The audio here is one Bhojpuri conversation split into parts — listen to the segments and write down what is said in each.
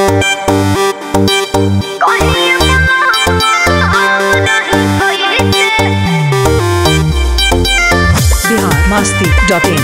biharmasti.in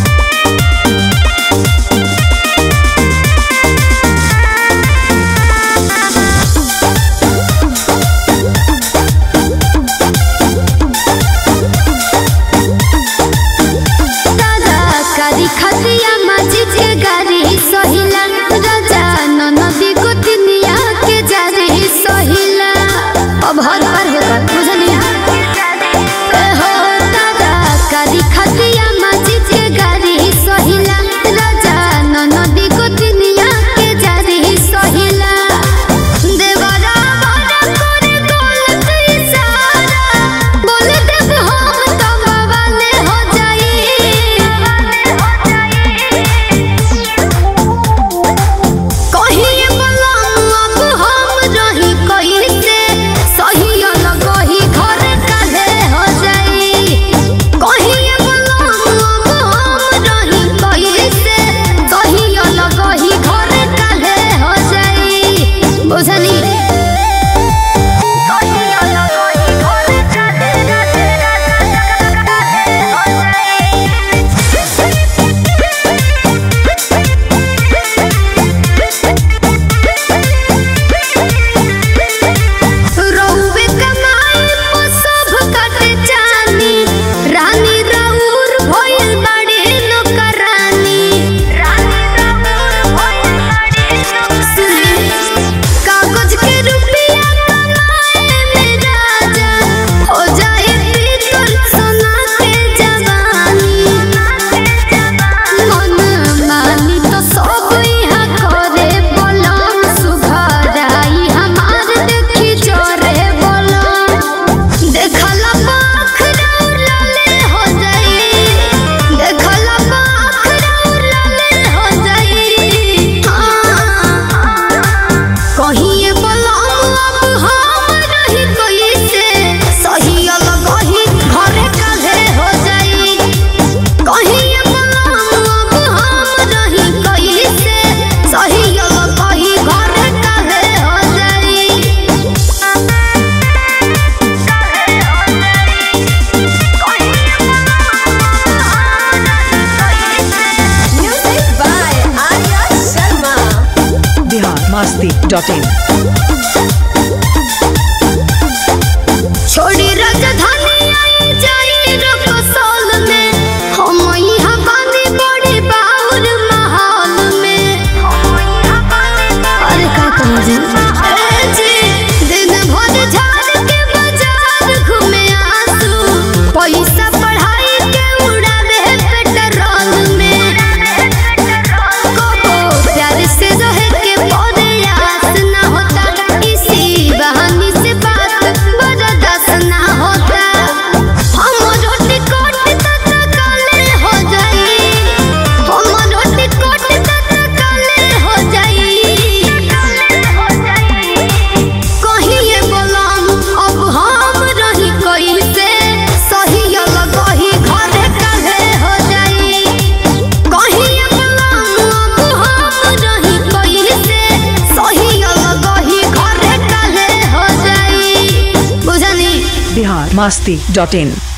biharmasti.in छोड़ी राजधानी आई जाई रकसौल में हम यहाँ पानी बड़ी बाउर माहौल में अरे का कहूँ जी दिन भर झाड़ के बाजार घूमे आंसू पैसा पढ़ाई के उड़ावे पेट्रोल में को प्यार से रहे के प्रयास ना होता इसी बहाने से बात बर्दाश्त ना होता हम रोटी कोट तक काले हो जाई हम रोटी कोट तक काले हो जाई कहीं ये बोलम अब हम रही कैसे सही अलग ही घर काले हो जाई कहीं ये बोलम अब हम रही कैसे सही अलग ही घर काले हो जाई बुझनी biharmasti.in